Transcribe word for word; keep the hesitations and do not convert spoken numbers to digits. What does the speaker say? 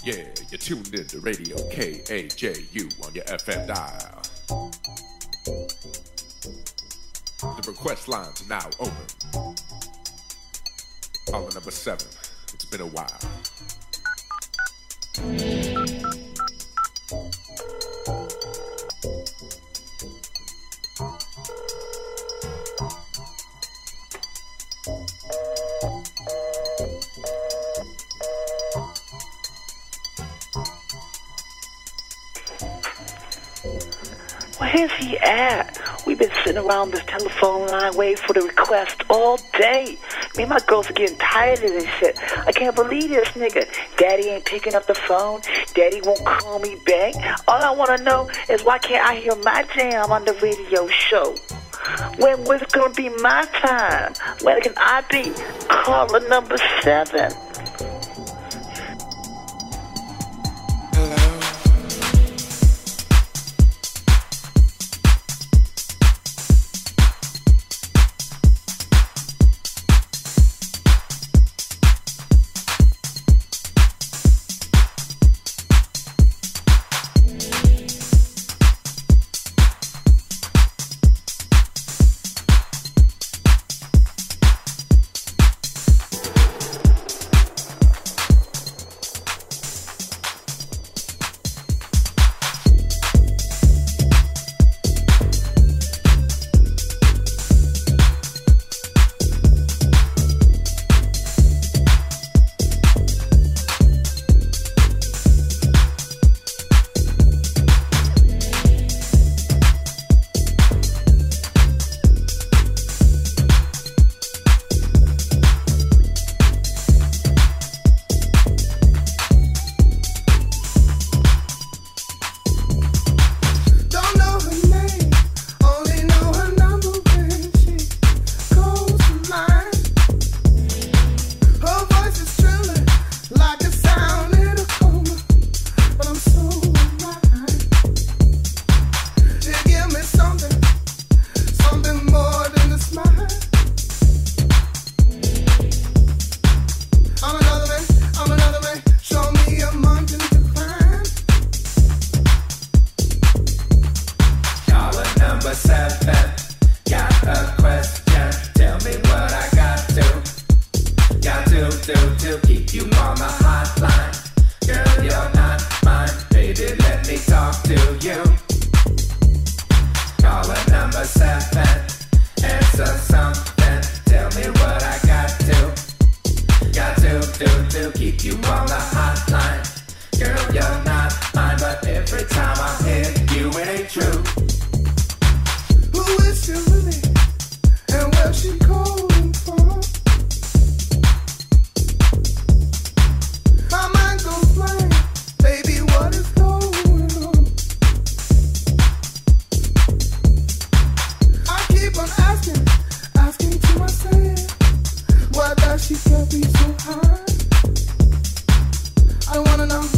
Yeah, you're tuned in to Radio K A J U on your F M dial. The request lines are now open. Caller number seven. It's been a while. Where's he at? We've been sitting around this telephone line waiting for the request all day. Me and my girls are getting tired of this shit. I can't believe this nigga. Daddy ain't picking up the phone. Daddy won't call me back. All I want to know is why can't I hear my jam on the radio show? When was it going to be my time? When can I be caller number seven? She can't be so high. I wanna know.